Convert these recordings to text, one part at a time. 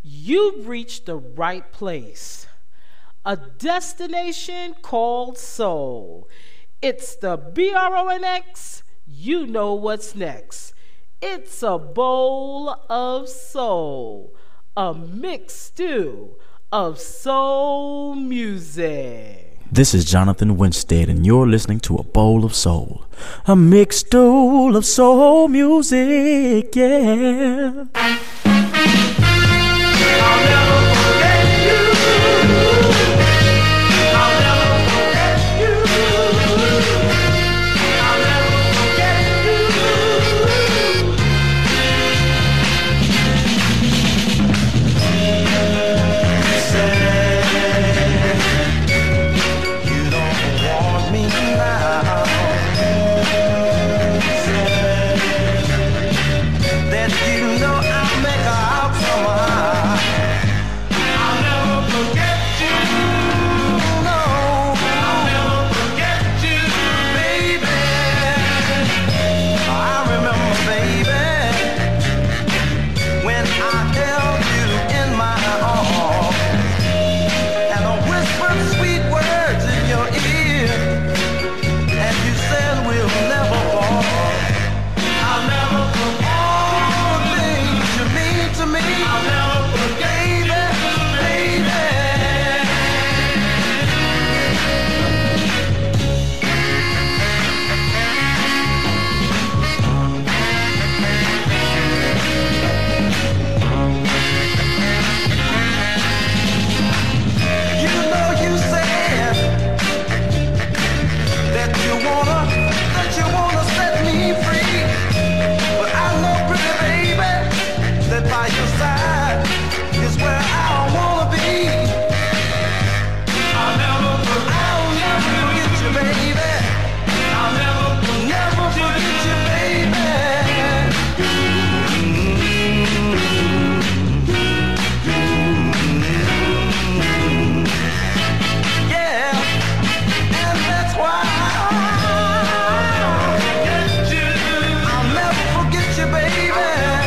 you've reached the right place. A destination called soul. It's the BRONX, you know what's next. It's a bowl of soul, a mixed stew of soul music. This is Jonathan Winstead, and you're listening to A Bowl of Soul, a mixed stew of soul music, yeah. I'll never forget you. I'll never forget you. I'll never forget you. Say you don't want me now. Say that you know I'll make out somehow. I'll never forget you. No, I'll never forget you, baby. I remember, baby, when I held you in my arms and I whispered sweet words in your ear, and you said we'll never part. I'll never forget all the things you mean to me. I'll never forget, baby, baby. You know you said that you wanna set me free, but I know, pretty baby, that by your side is where I wanna be. I'll never forget you, baby. I'll never forget you, baby. Yeah, and that's why I'll never forget you, baby.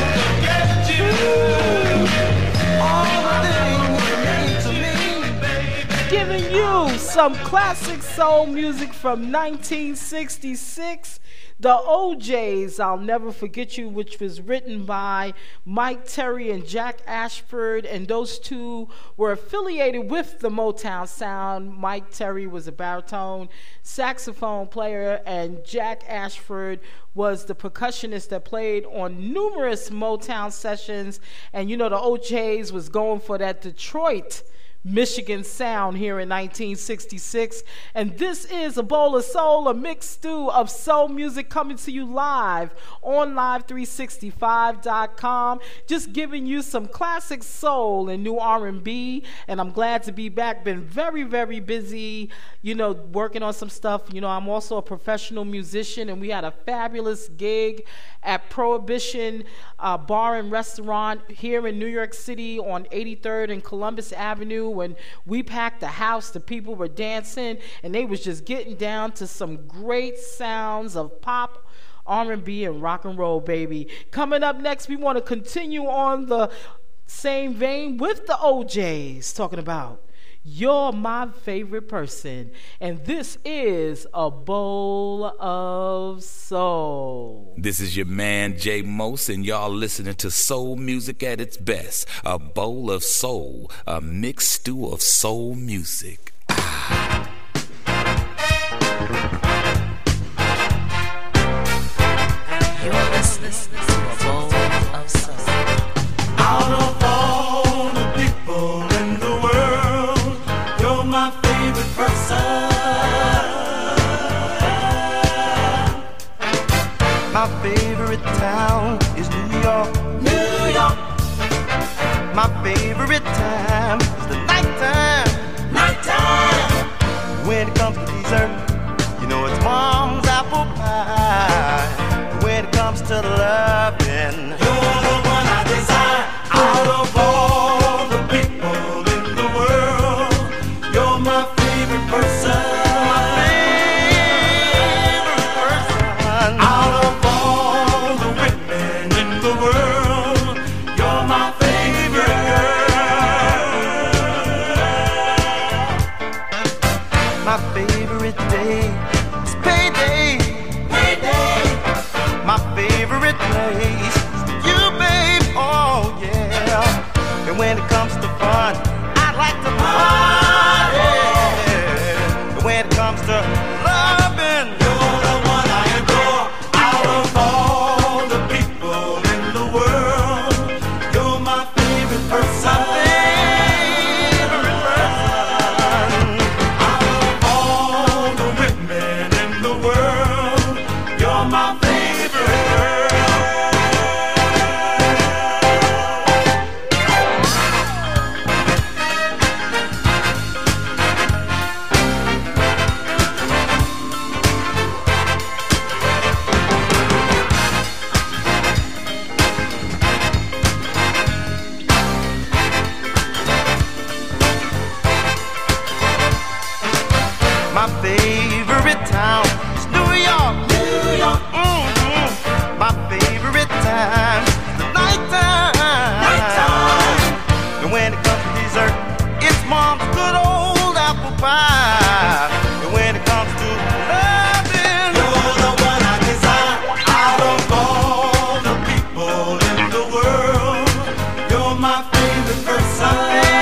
All the things you mean to me, baby. Giving you some classic soul music from 1966. The OJs, I'll Never Forget You, which was written by Mike Terry and Jack Ashford, and those two were affiliated with the Motown sound. Mike Terry was a baritone saxophone player, and Jack Ashford was the percussionist that played on numerous Motown sessions. And you know, the OJs was going for that Detroit, Michigan sound here in 1966. And this is A Bowl of Soul, a mixed stew of soul music coming to you live on Live365.com. Just giving you some classic soul and new R&B. And I'm glad to be back. Been very, very busy, you know, working on some stuff. You know, I'm also a professional musician, and we had a fabulous gig at Prohibition Bar and Restaurant here in New York City on 83rd and Columbus Avenue. When we packed the house, the people were dancing, and they was just getting down to some great sounds of pop, R&B, and rock and roll, baby. Coming up next, we want to continue on the same vein with the OJs, talking about You're My Favorite Person. And this is A Bowl of Soul. This is your man Jay Mose, and y'all listening to soul music at its best. A bowl of soul, a mixed stew of soul music. You're listening to A Bowl of Soul. Out of all the people in the world, you're my favorite person. My favorite town is New York. New York. My favorite time is the nighttime. Nighttime. When it comes to dessert, you know it's mom's apple pie. When it comes to loving, you're the one I desire. Out of all the people in the world, you're my favorite person. My favorite person. Out of all the women in the world, you're my favorite girl. And when it comes to fun, I like to party. And when it comes to loving, you're the one I adore. Out of all the people in the world, you're my favorite person. My favorite town is New York. New York. Mm-hmm. My favorite time is the nighttime. Nighttime. And when it comes to dessert, it's mom's good old apple pie. And when it comes to loving, you're the one I desire. Out of all the people in the world, you're my favorite person.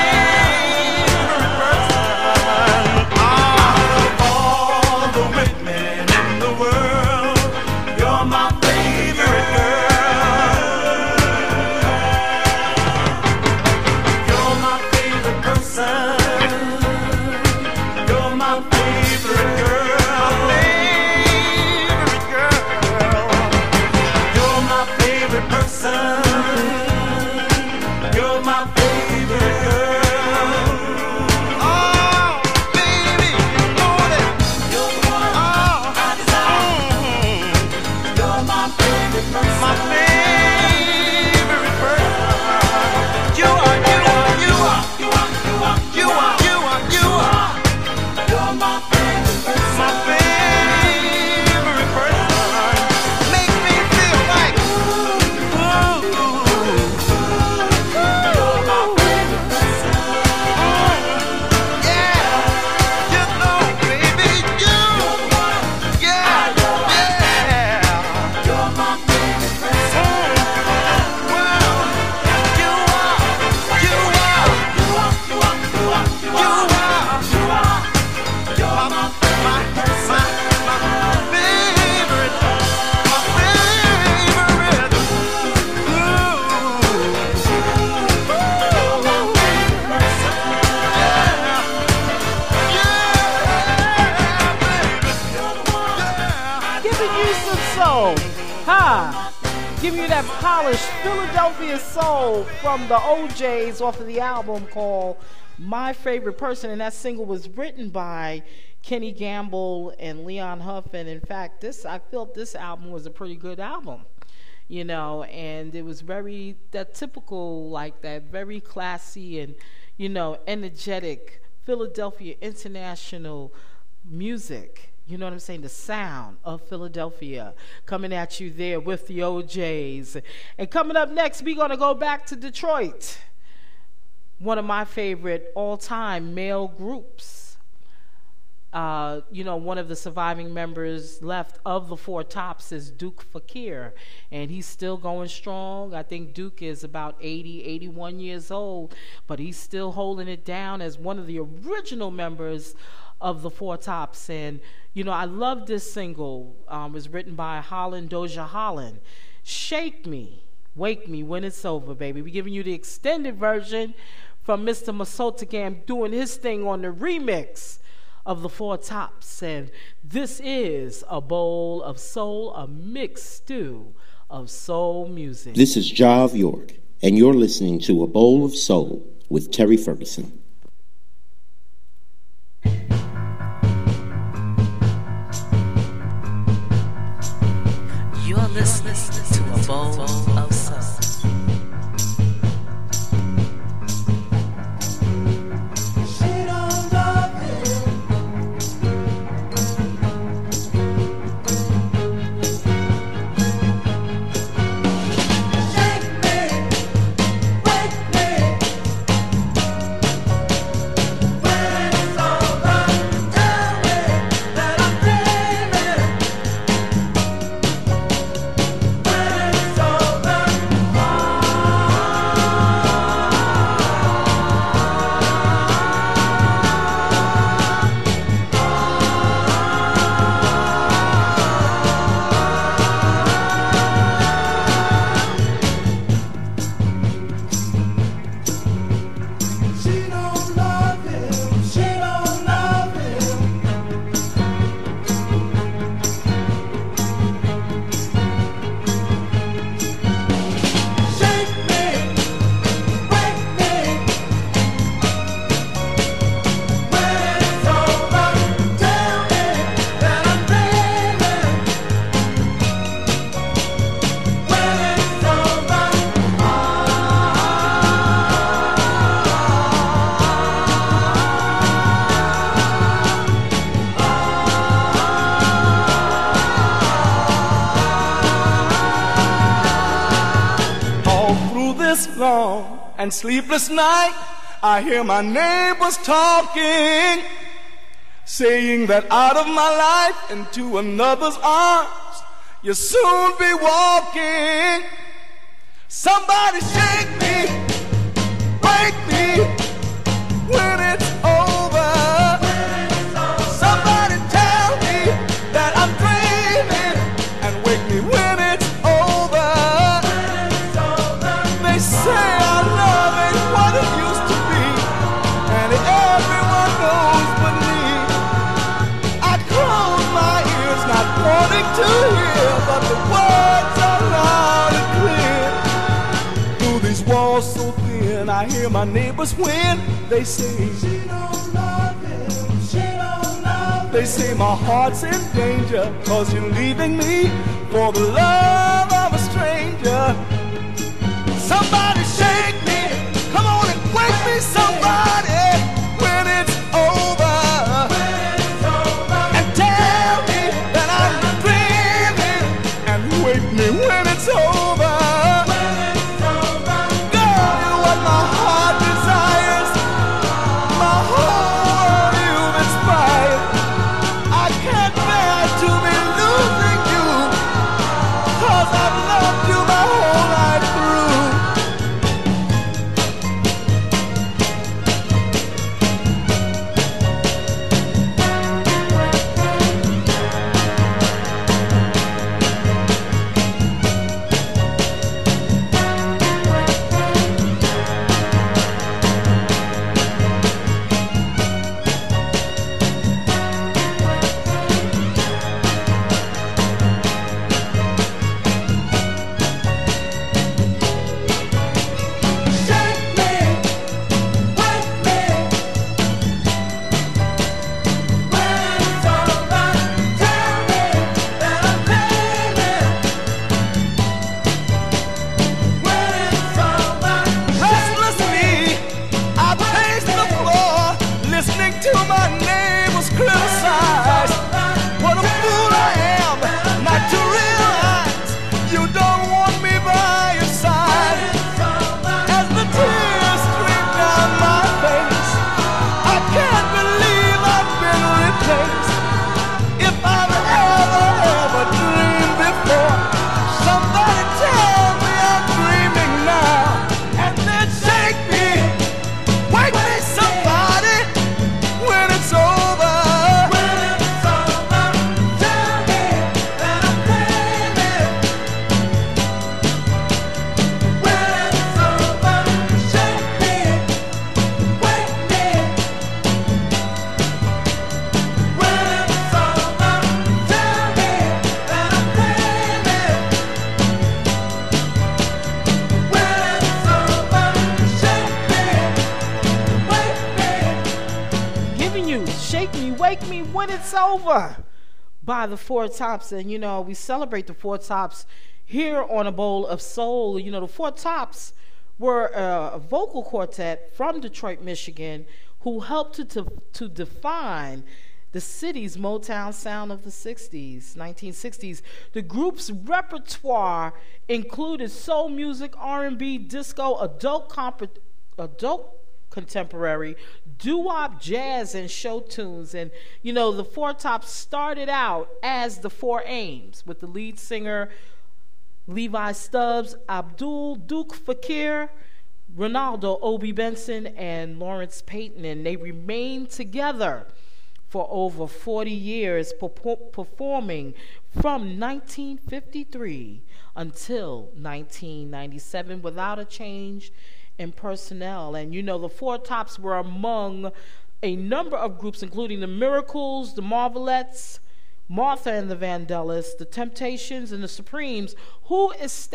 Give you that polished Philadelphia soul from the OJs off of the album called My Favorite Person, and that single was written by Kenny Gamble and Leon Huff. And in fact, I felt this album was a pretty good album, you know, and it was very that typical, like that very classy and, you know, energetic Philadelphia international music. You know what I'm saying? The sound of Philadelphia coming at you there with the OJs. And coming up next, we're going to go back to Detroit. One of my favorite all-time male groups. You know, one of the surviving members left of the Four Tops is Duke Fakir. And he's still going strong. I think Duke is about 80, 81 years old. But he's still holding it down as one of the original members of the Four Tops. And you know, I love this single. It was written by Holland Doja Holland. Shake Me, Wake Me When It's Over, baby. We're giving you the extended version from Mr. Masotagam doing his thing on the remix of the Four Tops. And this is A Bowl of Soul, a mixed stew of soul music. This is Jav York, and you're listening to A Bowl of Soul with Terry Ferguson. You're listening to A Bowl of Soul. and sleepless night, I hear my neighbors talking, saying that out of my life into another's arms, you'll soon be walking. Somebody shake me, wake me when it's over. Somebody tell me that I'm dreaming and wake me when it's over. They say our love ain't what it used to be, and everyone knows but me. I close my ears not wanting to hear, but the words are loud and clear. Through these walls so thin, I hear my neighbors when they say, she don't love him, she don't love him. They say my heart's in danger, 'cause you're leaving me for the love of a stranger. Somebody shake me, come on and wake me, somebody, when it's over. And tell me that I'm dreaming, and wake me when it's over. Girl, you're what my heart desires, my whole you've inspired. I can't bear to be losing you, 'cause I've loved you my whole life through. Wake Me When It's Over by the Four Tops. And, you know, we celebrate the Four Tops here on A Bowl of Soul. You know, the Four Tops were a vocal quartet from Detroit, Michigan, who helped to define the city's Motown sound of the 60s, 1960s. The group's repertoire included soul music, R&B, disco, adult contemporary, doo-wop, jazz, and show tunes. And, you know, the Four Tops started out as the Four Aims, with the lead singer Levi Stubbs, Abdul Duke Fakir, Ronaldo Obi Benson, and Lawrence Payton. And they remained together for over 40 years, performing from 1953 until 1997 without a change in personnel. And you know, the Four Tops were among a number of groups, including the Miracles, the Marvelettes, Martha and the Vandellas, the Temptations, and the Supremes, who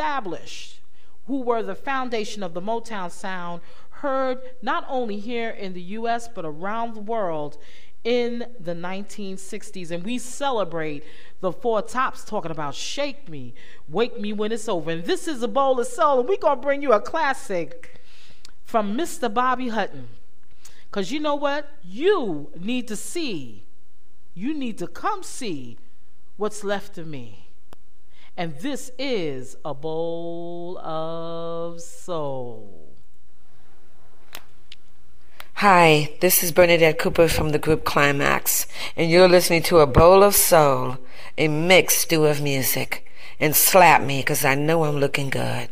were the foundation of the Motown sound, heard not only here in the U.S. but around the world in the 1960s. And we celebrate the Four Tops talking about Shake Me, Wake Me When It's Over. And this is A Bowl of Soul, and we're going to bring you a classic from Mr. Bobby Hutton. Because you know what? You need to come see what's left of me. And this is A Bowl of Soul. Hi, this is Bernadette Cooper from the group Climax, and you're listening to A Bowl of Soul, a mixed stew of music. And slap me, 'cause I know I'm looking good.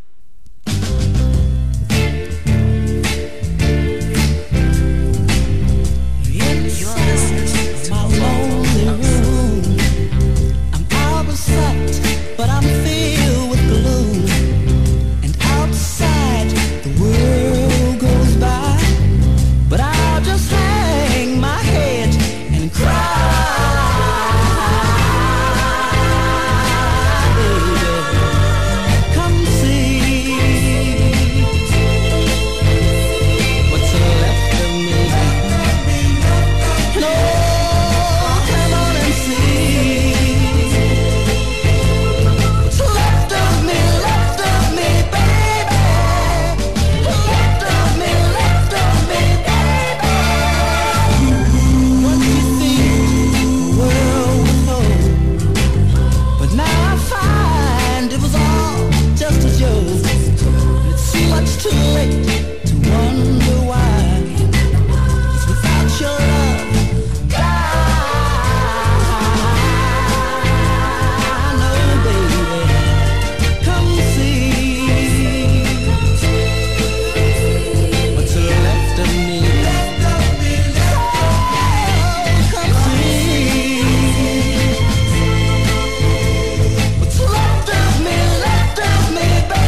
But I'm filled with gloom, and outside the world goes by, but I'll just hang my head and cry, baby. Come see what's left of me. No, come on and see. Too late to wonder why. 'Cause without your love, I know, baby. Come see what's left of me. Come see what's left of me, baby.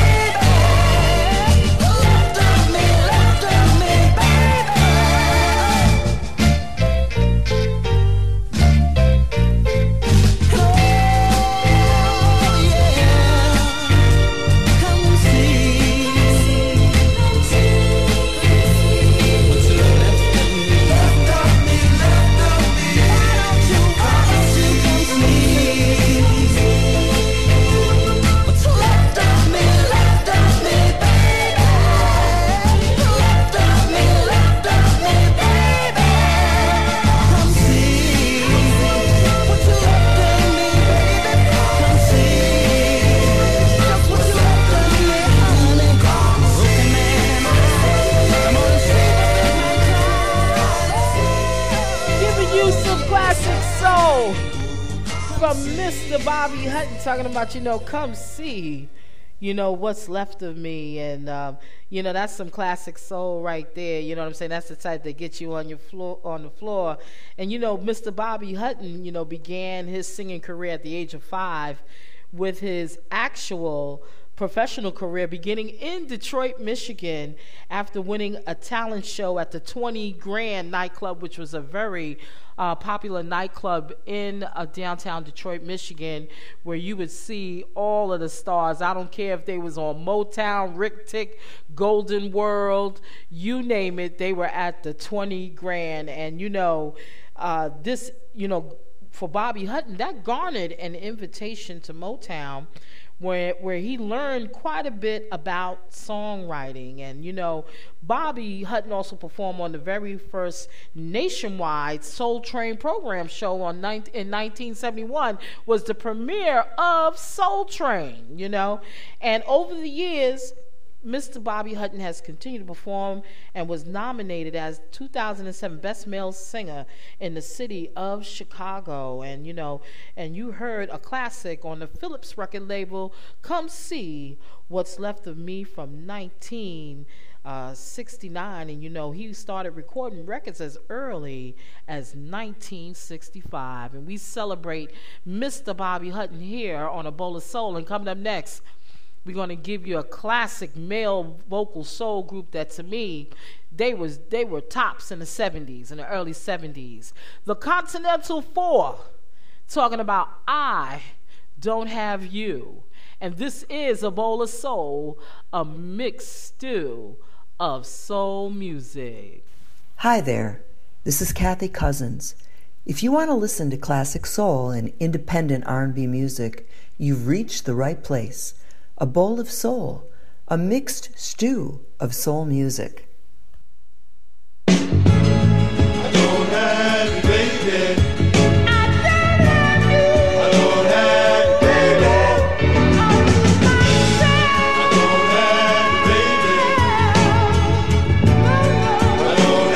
From Mr. Bobby Hutton, talking about, come see, what's left of me. And, that's some classic soul right there. You know what I'm saying? That's the type that gets you on the floor. And, Mr. Bobby Hutton, began his singing career at the age of 5 with his actual professional career beginning in Detroit, Michigan, after winning a talent show at the 20 Grand nightclub, which was a very popular nightclub in downtown Detroit, Michigan, where you would see all of the stars. I don't care if they was on Motown, Rick Tick, Golden World, you name it, they were at the 20 Grand. And this, for Bobby Hutton, that garnered an invitation to Motown, where he learned quite a bit about songwriting. And Bobby Hutton also performed on the very first nationwide Soul Train program show in 1971, was the premiere of Soul Train. And over the years, Mr. Bobby Hutton has continued to perform and was nominated as 2007 Best Male Singer in the city of Chicago. And you heard a classic on the Phillips record label, Come See What's Left of Me, from 1969. And he started recording records as early as 1965. And we celebrate Mr. Bobby Hutton here on A Bowl of Soul. And coming up next, we're going to give you a classic male vocal soul group that, to me, they were tops in the 70s, in the early 70s. The Continental Four, talking about I Don't Have You. And this is A Bowl of Soul, a mixed stew of soul music. Hi there, this is Kathy Cousins. If you want to listen to classic soul and independent R&B music, you've reached the right place. A Bowl of Soul, a mixed stew of soul music. I don't have you, baby. I don't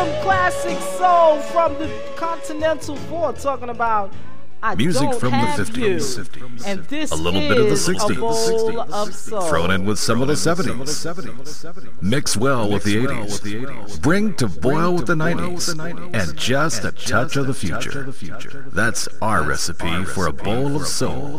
some classic soul from the Continental Four, talking about I music don't from have the 50s, you. And this a little is bit of the a bowl 60s, of soul. thrown in with some of the 70s, mix well with the 80s, bring to boil with the 90s, and just a touch of the future. That's our recipe for a bowl of soul.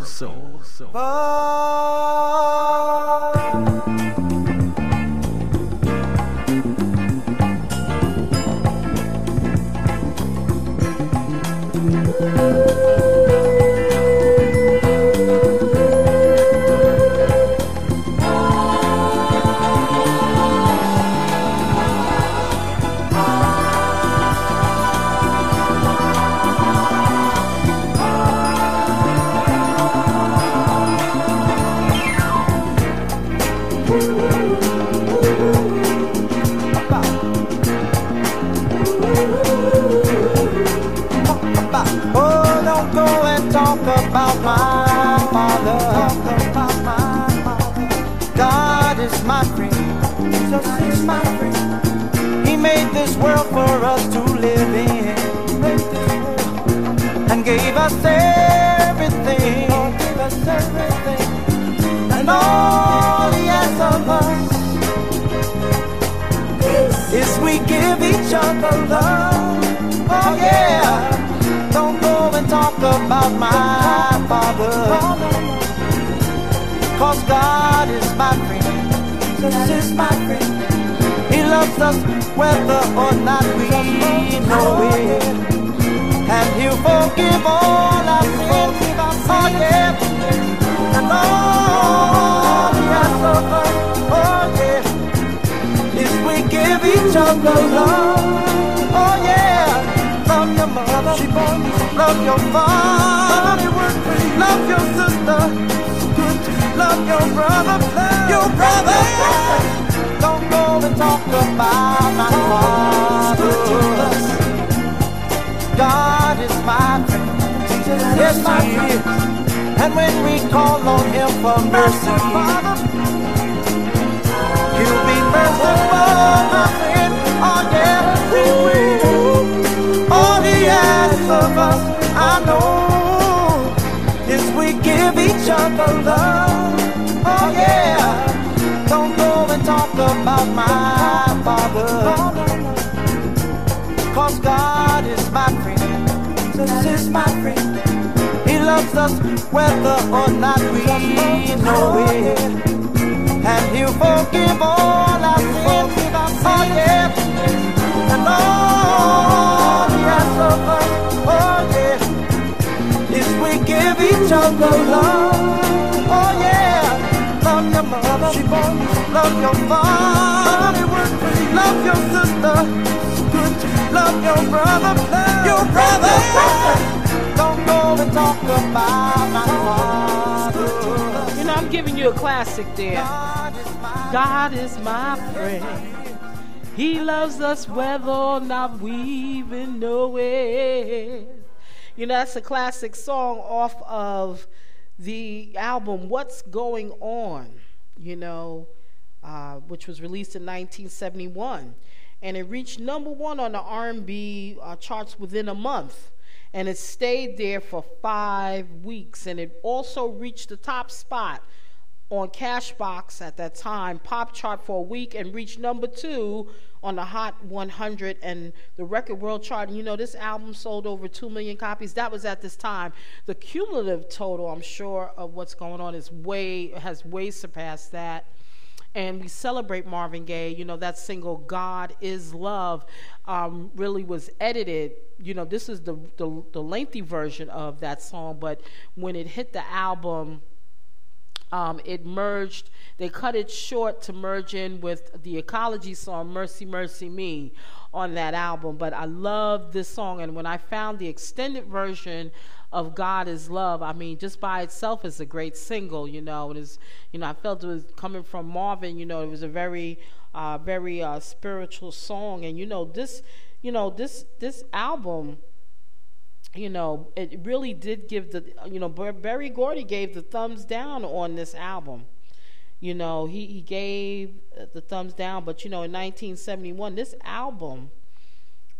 About my father. God is my friend. Jesus is my friend. He made this world for us to live in, and gave us everything. And all He asks of us is we give each other love. Oh yeah. Don't go and talk about my father, 'cause God is my friend. Jesus is my friend. He loves us whether or not we know it, and He'll forgive all our sins. Oh yeah, and all He asks of us, oh yeah, is we give each other love. Oh yeah. Love your mother, love your father, love your sister, love your brother, Don't go and talk about my father. God is my friend, yes He is. And when we call on Him for mercy, He'll be merciful, my friend. Oh yeah, He will. All He asks of us, I know, is we give each other love. Oh yeah, don't go and talk about my father, 'cause God is my friend. Jesus is my friend. He loves us whether or not we know it, and He'll forgive all our sins. Oh yeah, and all He asks of us, oh yeah, is we give each other love. Oh yeah, love your mother, love your father, love your sister, love your brother, Don't go and talk about my father. You know, I'm giving you a classic there. God is my friend. He loves us whether or not we even know it. You know, that's a classic song off of the album What's Going On, you know, which was released in 1971. And it reached #1 on the R&B charts within a month. And it stayed there for 5 weeks. And it also reached the top spot on Cashbox at that time, pop chart for a week, and reached #2 on the Hot 100 and the Record World Chart. And you know, this album sold over 2 million copies. That was at this time. The cumulative total, I'm sure, of What's Going On has way surpassed that. And we celebrate Marvin Gaye. You know, that single "God Is Love" really was edited. You know, this is the lengthy version of that song, but when it hit the album, it merged. They cut it short to merge in with the Ecology song "Mercy Mercy Me" on that album. But I love this song, and when I found the extended version of "God Is Love," I mean, just by itself is a great single. You know, it is. You know, I felt it was coming from Marvin. You know, it was a very spiritual song, and you know this album. You know, it really did give the, you know, Berry Gordy gave the thumbs down on this album. You know, he gave the thumbs down, but, you know, in 1971, this album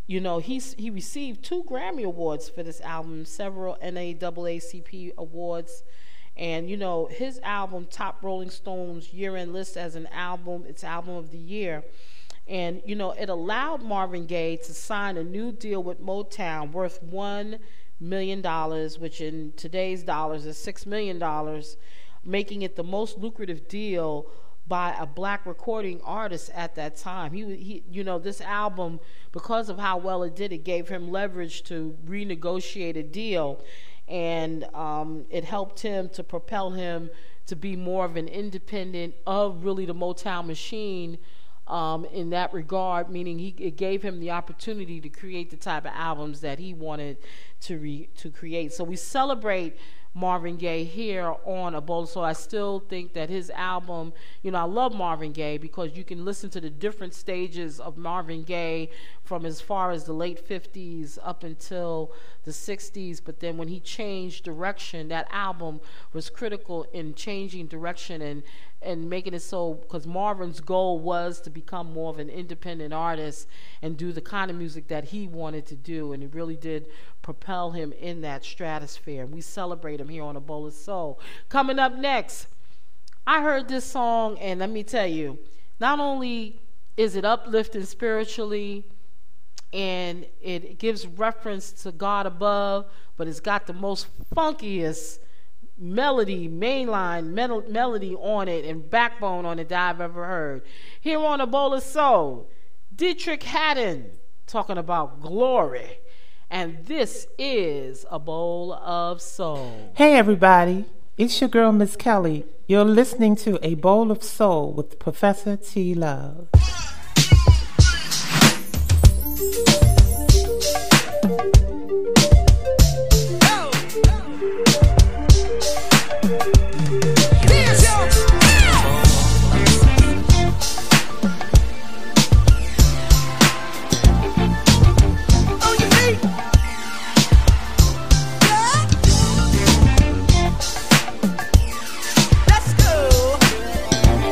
You know, he received 2 Grammy Awards for this album, several NAACP awards. And, you know, his album topped Rolling Stone's year-end list as its album of the year. And, you know, it allowed Marvin Gaye to sign a new deal with Motown worth $1 million, which in today's dollars is $6 million, making it the most lucrative deal by a black recording artist at that time. He you know, this album, because of how well it did, it gave him leverage to renegotiate a deal, and it helped him to propel him to be more of an independent of really the Motown machine in that regard, meaning it gave him the opportunity to create the type of albums that he wanted to create. So we celebrate Marvin Gaye here on A Bowl of Soul. I still think that his album, you know, I love Marvin Gaye because you can listen to the different stages of Marvin Gaye from as far as the late 50s up until the 60s, but then when he changed direction, that album was critical in changing direction and making it so, because Marvin's goal was to become more of an independent artist and do the kind of music that he wanted to do, and it really did propel him in that stratosphere. And we celebrate him here on A Bowl of Soul. Coming up next, I heard this song, and let me tell you, not only is it uplifting spiritually, and it gives reference to God above, but it's got the most funkiest melody, mainline melody on it and backbone on it that I've ever heard. Here on A Bowl of Soul, Dietrich Haddon talking about glory. And this is A Bowl of Soul. Hey everybody, it's your girl Miss Kelly. You're listening to A Bowl of Soul with Professor T. Love.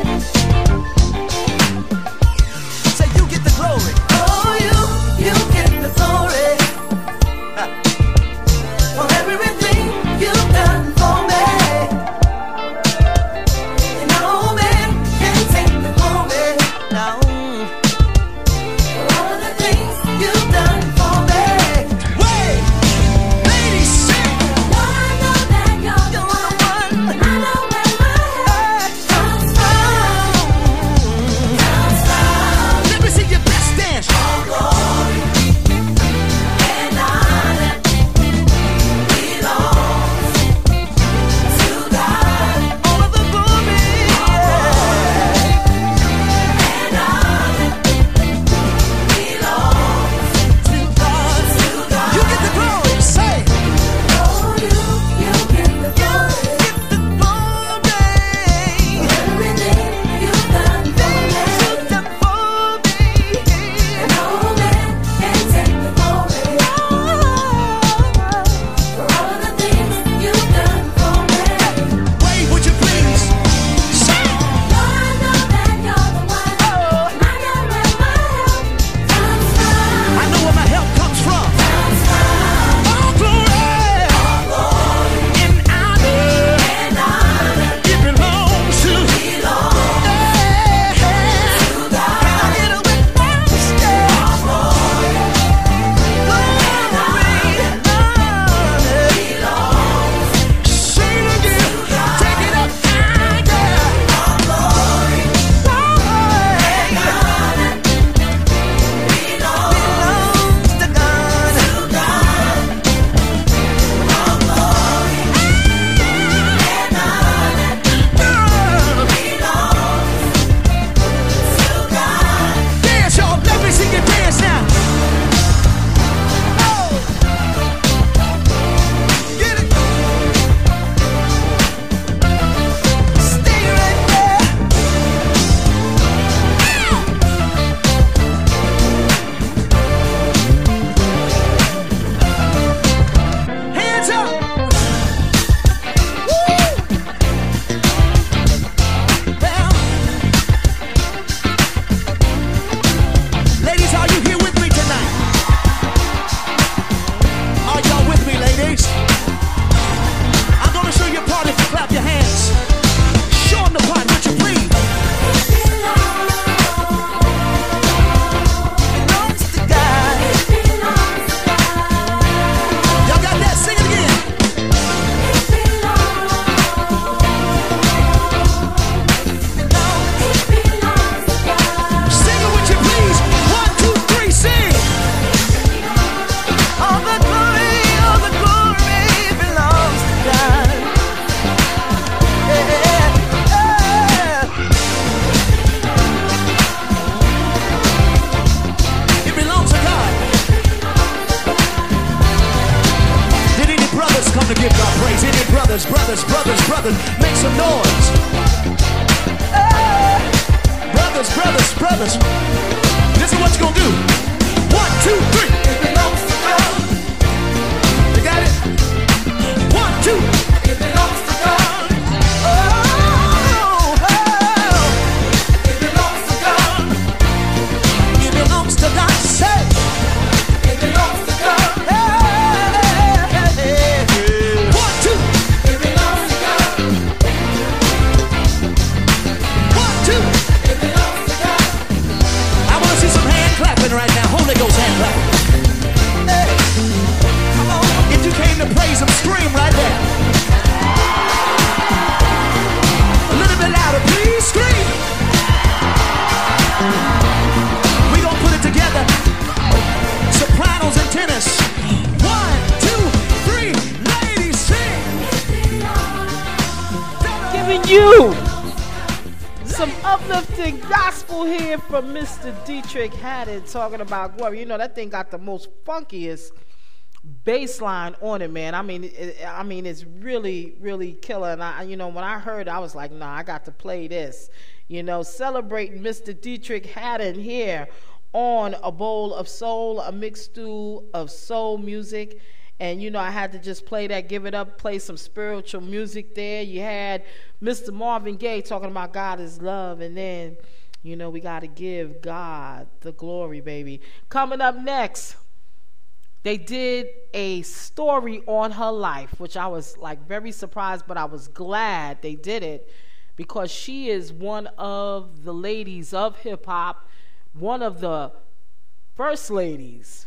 You can this one. This is what you're gonna do. 1, 2, 3. It belongs to God. You got it? 1, 2. It belongs to God. Oh, oh. It belongs to God. It belongs to God. Say. It belongs to God. Hey. 1, 2. It belongs to God. 1, 2. It belongs to God. I want to see some hand clapping right now. Holy Ghost hand clapping. Hey. Come on. If you came to praise him, scream right there. A little bit louder, please. Scream. We gonna put it together. Sopranos and tenors. 1, 2, 3. Ladies, sing. Giving you some uplifting gospel here from Mr. Dietrich Haddon talking about glory. You know, that thing got the most funkiest bass line on it, man. I mean, it's really, really killer. And when I heard it, I was like, nah, I got to play this. You know, celebrating Mr. Dietrich Haddon here on A Bowl of Soul, a mixed stew of soul music. And, you know, I had to just play that, give it up, play some spiritual music there. You had Mr. Marvin Gaye talking about God is love. And then, you know, we got to give God the glory, baby. Coming up next, they did a story on her life, which I was, like, very surprised, but I was glad they did it because she is one of the ladies of hip-hop, one of the first ladies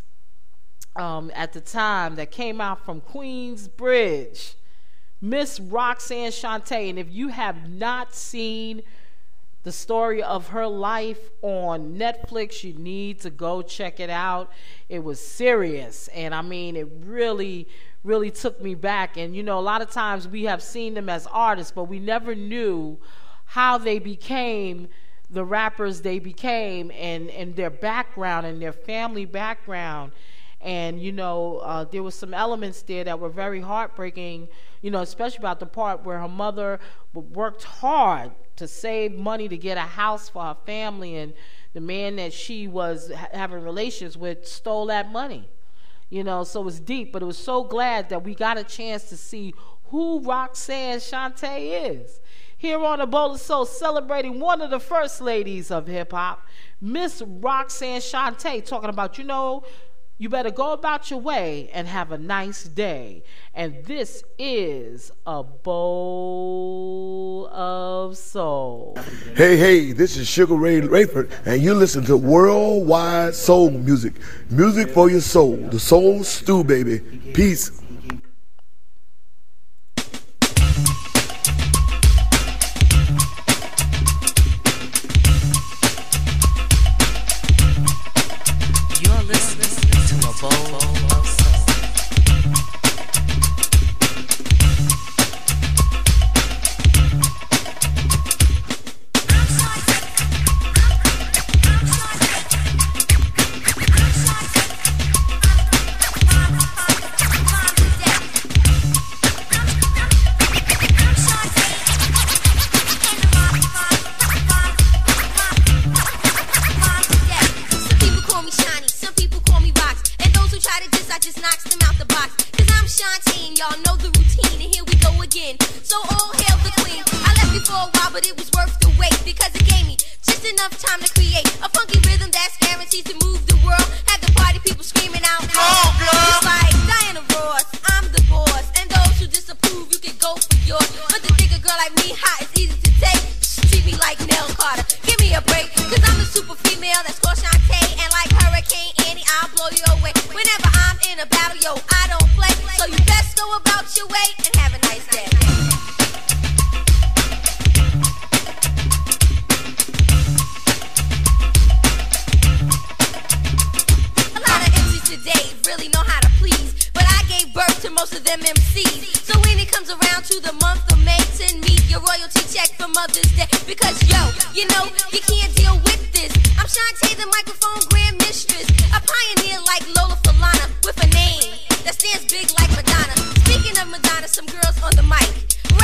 at the time that came out from Queensbridge, Miss Roxanne Shante. And if you have not seen the story of her life on Netflix, you need to go check it out. It was serious, and I mean, it really, really took me back. And you know, a lot of times we have seen them as artists, but we never knew how they became the rappers they became, and their background and their family background. And, you know, there was some elements there that were very heartbreaking, you know, especially about the part where her mother worked hard to save money to get a house for her family, and the man that she was having relations with stole that money. You know, so it was deep, but it was so glad that we got a chance to see who Roxanne Shante is. Here on A Bowl of Soul, celebrating one of the first ladies of hip-hop, Miss Roxanne Shante, talking about, you know, you better go about your way and have a nice day. And this is A Bowl of Soul. Hey, this is Sugar Ray Rayford, and you listen to Worldwide Soul Music. Music for your soul. The Soul Stew, baby. Peace.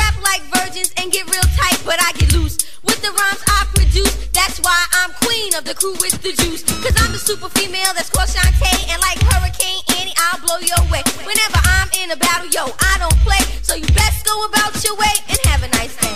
And get real tight, but I get loose with the rhymes I produce. That's why I'm queen of the the crew with the juice. Cause I'm the super female that's called Shantae, and like Hurricane Annie, I'll blow your way. Whenever I'm in a battle, yo, I don't play. So you best go about your way and have a nice day.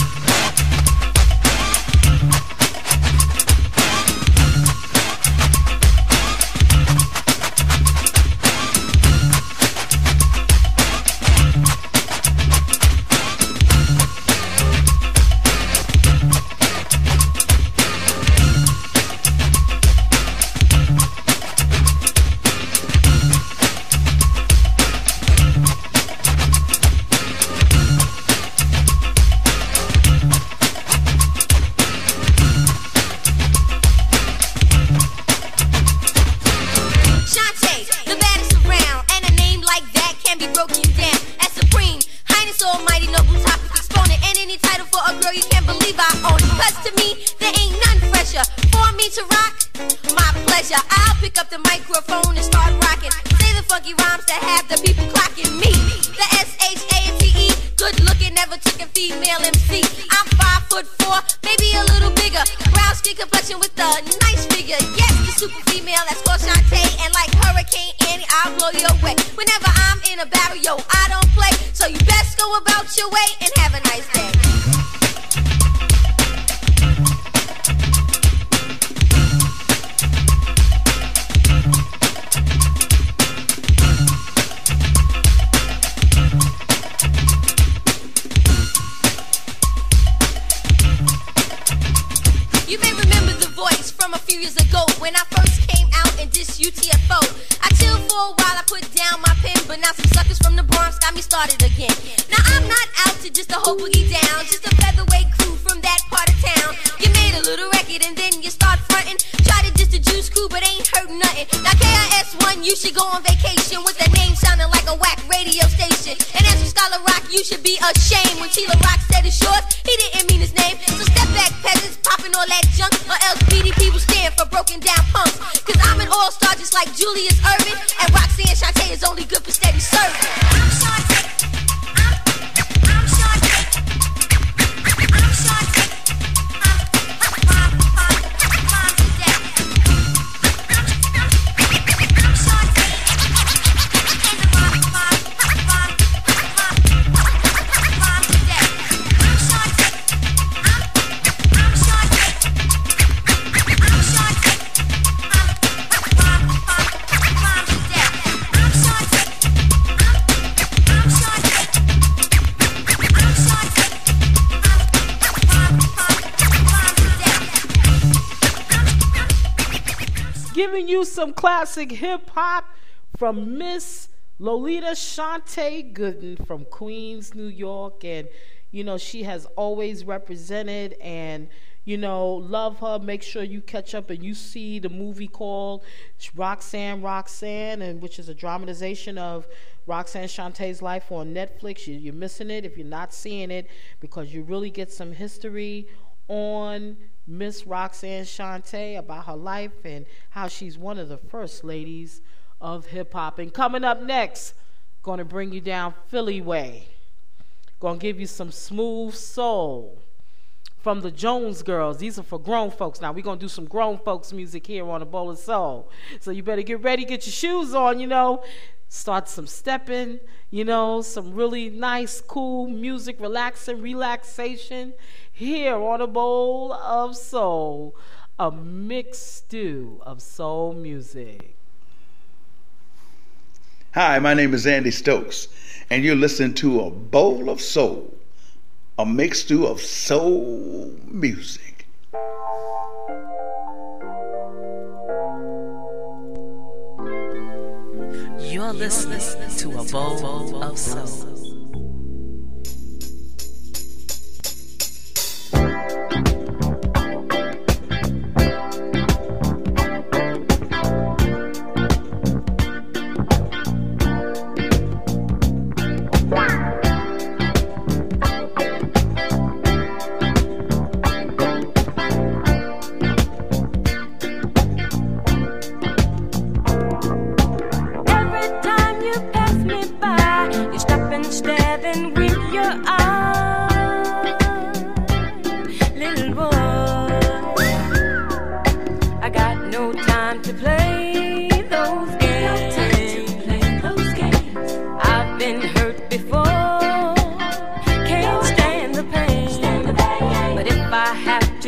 I'll pick up the microphone and start rocking. Say the funky rhymes that have the people clocking me. The S-H-A-T-E, good looking, never took a female MC. I'm 5'4", maybe a little bigger. Brown skin complexion with a nice figure. Yes, the super female that's called Shantae, and like Hurricane Annie, I'll blow your way. Whenever I'm in a battle, yo, I don't play. So you best go about your way and have a nice day. You may remember the voice from a few years ago when I first came out in this UTFO. I chilled for a while, I put down my pen, but now some suckers from the Bronx got me started again. Now I'm not out to just a whole boogie down, just a featherweight crew from that part of town. You made a little record and then you start frontin', try to just a juice crew but ain't heard nothing. Now KRS-One, you should go on vacation with a name sounding like a whack radio station. And as for Scholar Rock, you should be ashamed. When Tila Rock said it's yours, he didn't mean his name. So step back, peasants, popping all that junk, or else BDP will stand for broken down punks. Cause I'm an all-star just like Julius Erving, and Roxanne Shantae is only good for steady serving. I'm Shantae. I'm Shantae. I'm Shantae. Giving you some classic hip-hop from Miss Lolita Shantae Gooden from Queens, New York. And, you know, she has always represented, and, you know, love her. Make sure you catch up and you see the movie called Roxanne, and which is a dramatization of Roxanne Shantae's life on Netflix. You're missing it if you're not seeing it, because you really get some history on Miss Roxanne Shantae, about her life and how she's one of the first ladies of hip-hop. And coming up next, going to bring you down Philly way. Going to give you some smooth soul from the Jones Girls. These are for grown folks. Now, we're going to do some grown folks music here on A Bowl of Soul. So you better get ready, get your shoes on, you know. Start some stepping, you know, some really nice, cool music, relaxation here on A Bowl of Soul, a mixed stew of soul music. Hi, my name is Andy Stokes, and you're listening to A Bowl of Soul, a mixed stew of soul music. You're listening to A Bowl of Soul. Every time you pass me by, you stop and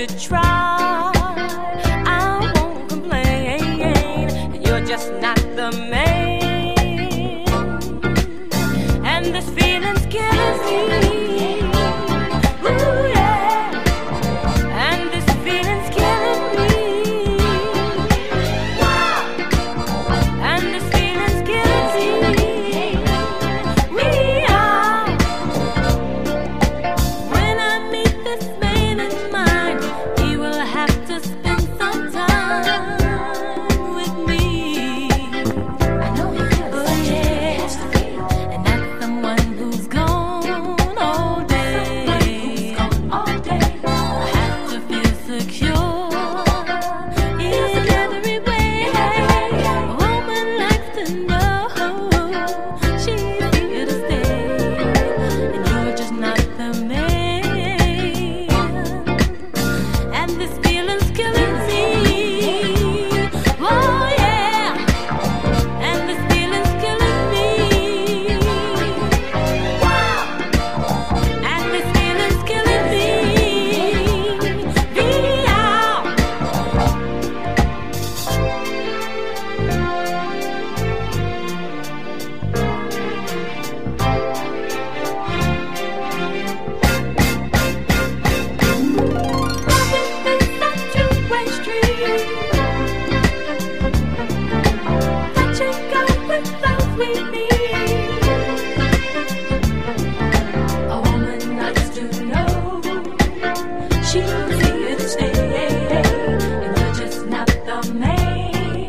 to try. I won't complain, and you're just not the man. And this feeling's killing me. Ooh, yeah. And this feeling's killing me. Wow. And this feeling's killing me. We are. When I meet this man in mind, he will have to spend some time with me. I know he feels oh, yeah. And that's someone who's gone all day. I have to feel secure in every way. A woman likes to know she's here to stay, and you're just not the man. And this feeling's killing me. Oh yeah. And this feeling's killing me. Wow. And this feeling's killing me. Be out. A woman likes to know she's here to stay, and you're just not the man.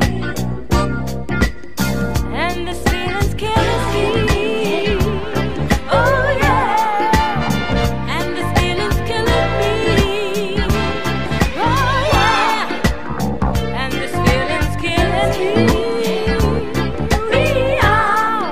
And this feeling's killing me. Oh yeah. And this feeling's killing me. Oh yeah. And this feeling's killing me. We are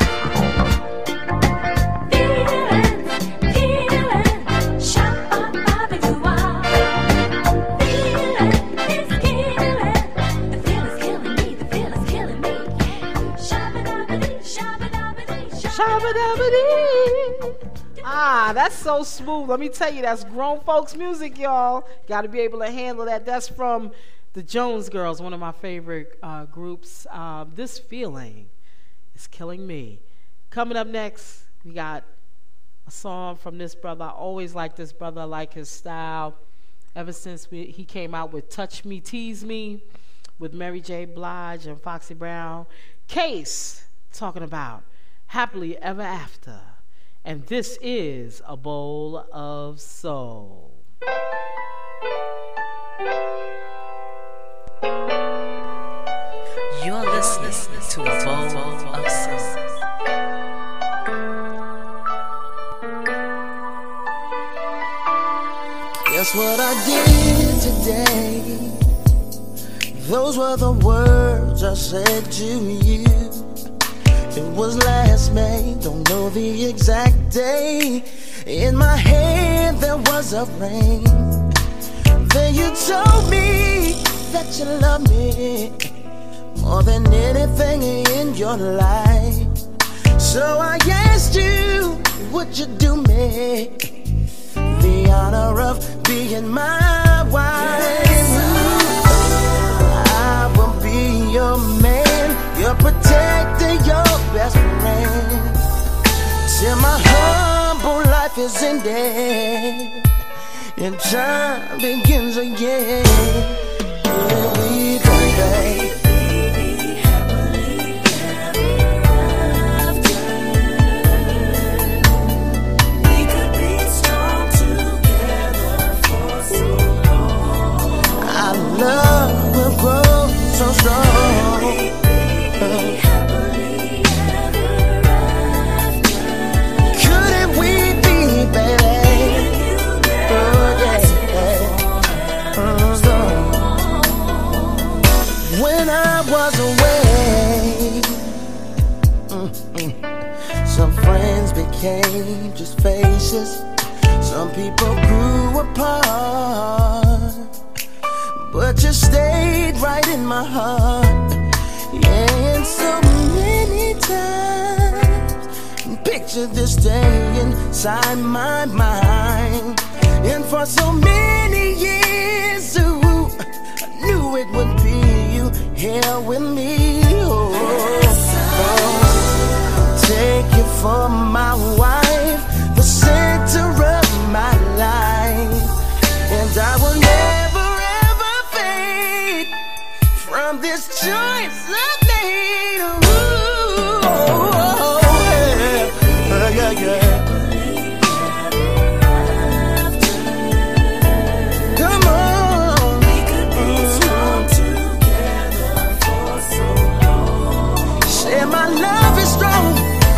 Ah, that's so smooth. Let me tell you, that's grown folks music, y'all. Got to be able to handle that. That's from the Jones Girls, one of my favorite groups. This feeling is killing me. Coming up next, we got a song from this brother. I always like this brother. I like his style. Ever since he came out with Touch Me, Tease Me with Mary J. Blige and Foxy Brown. Case, talking about Happily Ever After. And this is A Bowl of Soul. You're listening to A Bowl of Soul. Guess what I did today? Those were the words I said to you. It was last May, don't know the exact day. In my head there was a ring. Then you told me that you love me more than anything in your life. So I asked you, would you do me the honor of being my wife? I will be your man, your protector, your best friend, till my humble life is ended and time begins again. Here we go, babe. Love will grow so strong. Couldn't we be, baby? Oh yeah. When I was away, some friends became just faces. Some people grew apart. But you stayed right in my heart. And so many times picture this day inside my mind. And for so many years, ooh, I knew it would be you here with me. Take you for my wife, the center of my life, and I will never ever fade from this choice I've made. Come on, we could be strong together for so long. Say my love is strong.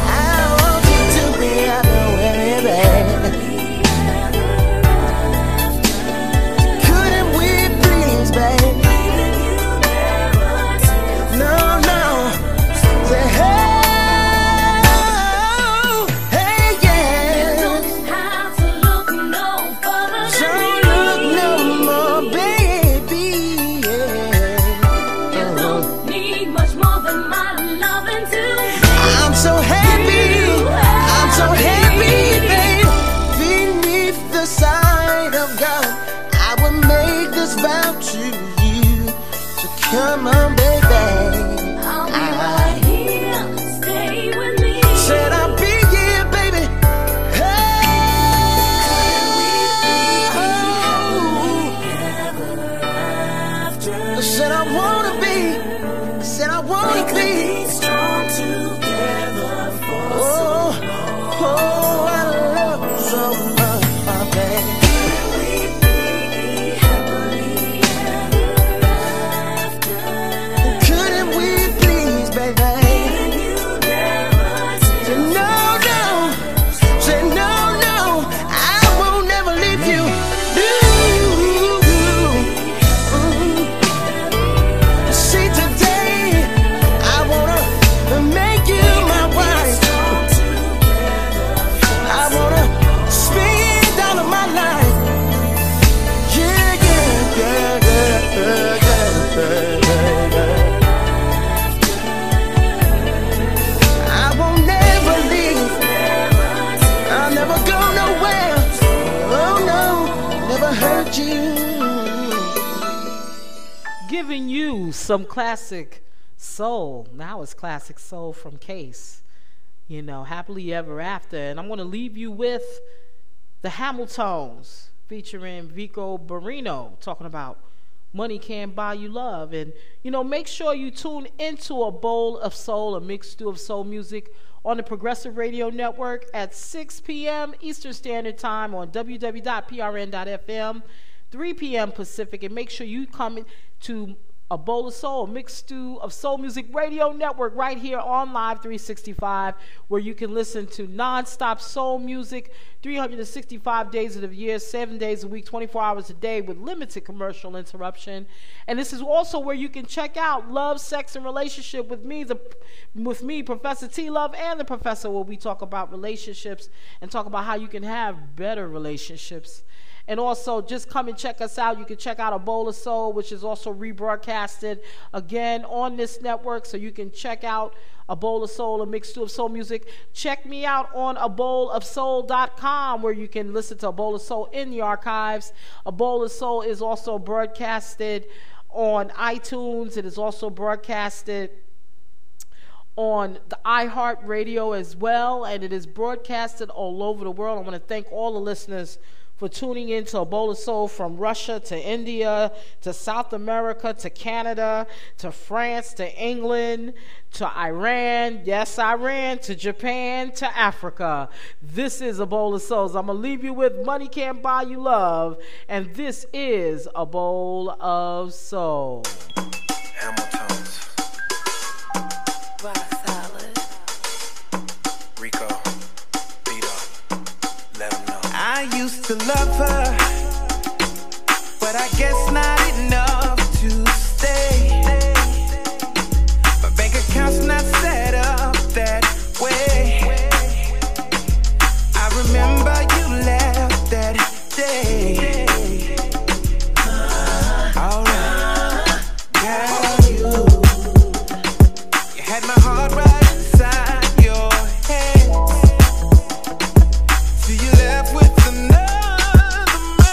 Come on, baby. I'll be right here. Stay with me. Said I'll be here, baby. Hey. Said I wanna be. Said I wanna be strong together for so long. Oh, I love you so much, my baby. Giving you some classic soul. Now it's classic soul from Case. You know, Happily Ever After. And I'm going to leave you with the Hamiltones featuring Vico Barrino talking about Money Can't Buy You Love. And, you know, make sure you tune into A Bowl of Soul, a mixed stew of soul music on the Progressive Radio Network at 6 p.m. Eastern Standard Time on www.prn.fm, 3 p.m. Pacific. And make sure you come to A Bowl of Soul, mixed stew of soul music radio network right here on Live 365, where you can listen to non-stop soul music 365 days of the year, 7 days a week, 24 hours a day with limited commercial interruption. And this is also where you can check out Love, Sex, and Relationship with me, Professor T Love, and the Professor, where we talk about relationships and talk about how you can have better relationships. And also, just come and check us out. You can check out A Bowl of Soul, which is also rebroadcasted again on this network. So you can check out A Bowl of Soul, a mixed stew of soul music. Check me out on abowlofsoul.com, where you can listen to A Bowl of Soul in the archives. A Bowl of Soul is also broadcasted on iTunes. It is also broadcasted on the iHeartRadio as well, and it is broadcasted all over the world. I want to thank all the listeners for tuning in to A Bowl of Soul from Russia to India to South America to Canada to France to England to Iran, yes, Iran, to Japan to Africa. This is A Bowl of Souls. I'm going to leave you with Money Can't Buy You Love, and this is A Bowl of Soul. Hamiltones. Rock solid. Rico. I used to love her, but I guess not enough to stay. My bank account's not set up that way. I remember you left that day. Alright, girl, you had my heart right inside your head. See, you left with another man.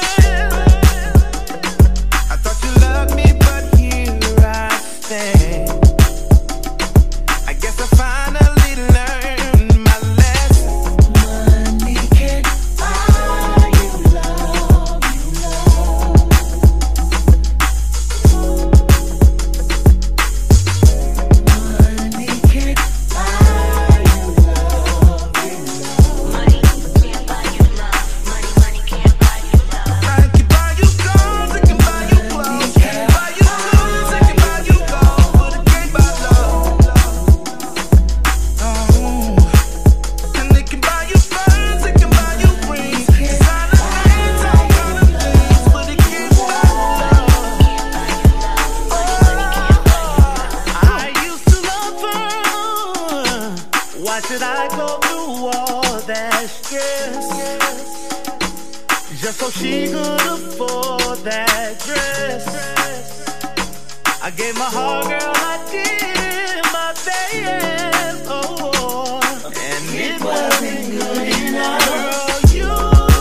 mistress, just so she could afford that dress. I gave my heart, girl, I did my best. Oh, and it wasn't good enough. Girl, you,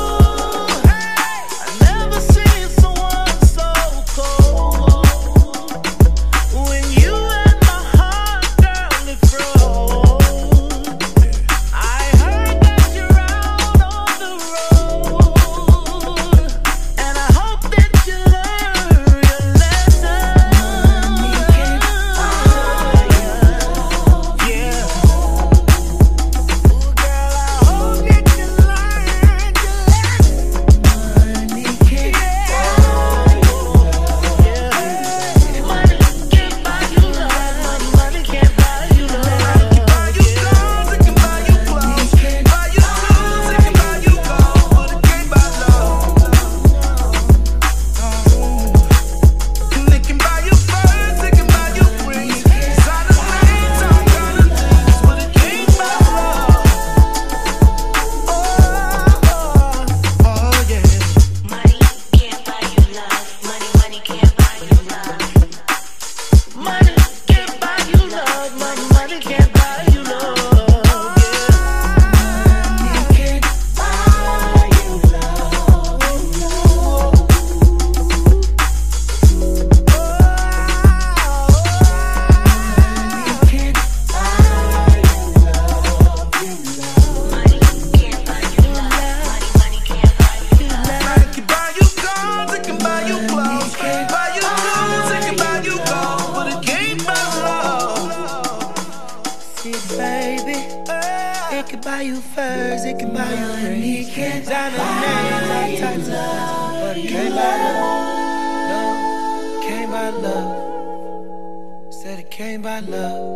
I never seen someone so cold. When you had my heart, girl, it froze. I heard that you're out on the road, and I hope that you learn your lesson. Yeah. Ooh, girl, I hope that you learn your lesson. Money can't buy you love. Yeah. Money can't buy you love. Money can't buy you love. Buy you clothes, it can buy you clothes. Buy you shoes, it can buy you gold, but it can't buy love. And it can buy you furs, it can buy you rings. Designer things, all kind of things, but it can't buy love. Oh yeah. Money can't buy you love. Money can't buy you love. Money can't buy you love. Money can't buy you love. Money can't buy you Money can buy you cars, it can buy you clothes, buy you shoes, it can buy you gold, but it can't buy love. See, baby, it can buy you furs, it can buy you rings, designer names, all types of things, but it can't buy love. No, can't buy love. Said it can't buy love.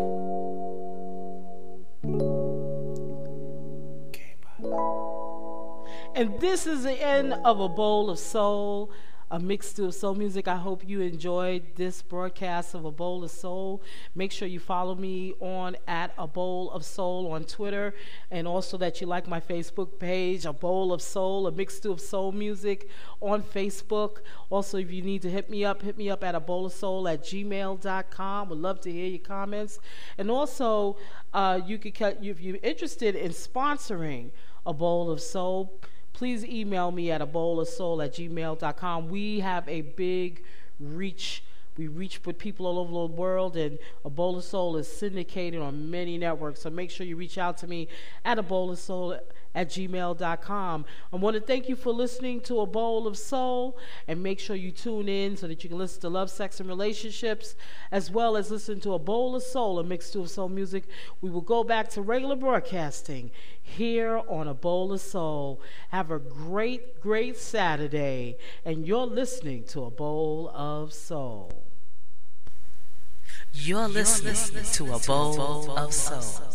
And this is the end of A Bowl of Soul, a mixed of soul music. I hope you enjoyed this broadcast of A Bowl of Soul. Make sure you follow me on at A Bowl of Soul on Twitter, and also that you like my Facebook page, A Bowl of Soul, a mixed of soul music on Facebook. Also, if you need to hit me up at abowlofsoul@gmail.com. Would love to hear your comments. And also, you can if you're interested in sponsoring A Bowl of Soul, please email me at abowlofsoul@gmail.com. We have a big reach. We reach with people all over the world, and A Bowl of Soul is syndicated on many networks. So make sure you reach out to me at abowlofsoul@gmail.com. I want to thank you for listening to A Bowl of Soul, and make sure you tune in so that you can listen to Love, Sex, and Relationships, as well as listen to A Bowl of Soul, a mixed of soul music. We will go back to regular broadcasting here on A Bowl of Soul. Have a great, great Saturday, and you're listening to A Bowl of Soul. You're listening to A Bowl of Soul.